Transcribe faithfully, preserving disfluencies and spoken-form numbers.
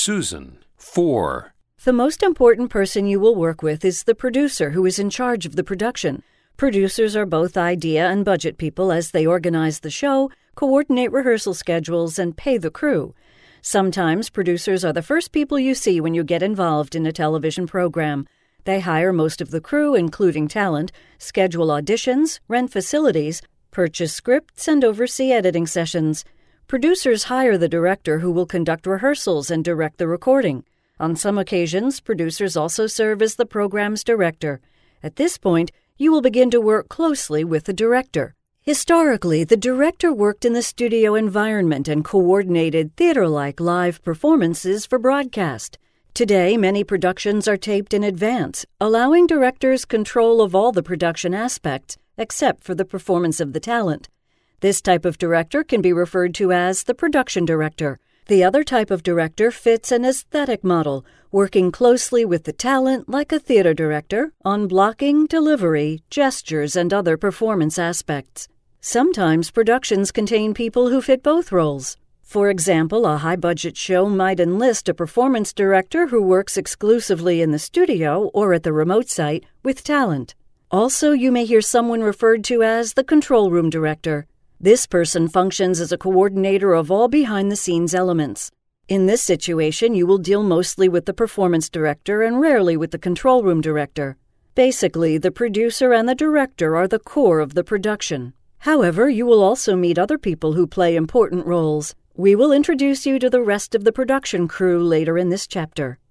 Susan. four. The most important person you will work with is the producer, who is in charge of the production. Producers are both idea and budget people as they organize the show, coordinate rehearsal schedules, and pay the crew. Sometimes producers are the first people you see when you get involved in a television program. They hire most of the crew, including talent, schedule auditions, rent facilities, purchase scripts, and oversee editing sessions. Producers hire the director, who will conduct rehearsals and direct the recording. On some occasions, producers also serve as the program's director. At this point, you will begin to work closely with the director. Historically, the director worked in the studio environment and coordinated theater-like live performances for broadcast. Today, many productions are taped in advance, allowing directors control of all the production aspects, except for the performance of the talent. This type of director can be referred to as the production director. The other type of director fits an aesthetic model, working closely with the talent like a theater director on blocking, delivery, gestures, and other performance aspects. Sometimes productions contain people who fit both roles. For example, a high-budget show might enlist a performance director who works exclusively in the studio or at the remote site with talent. Also, you may hear someone referred to as the control room director. This person functions as a coordinator of all behind-the-scenes elements. In this situation, you will deal mostly with the performance director and rarely with the control room director. Basically, the producer and the director are the core of the production. However, you will also meet other people who play important roles. We will introduce you to the rest of the production crew later in this chapter.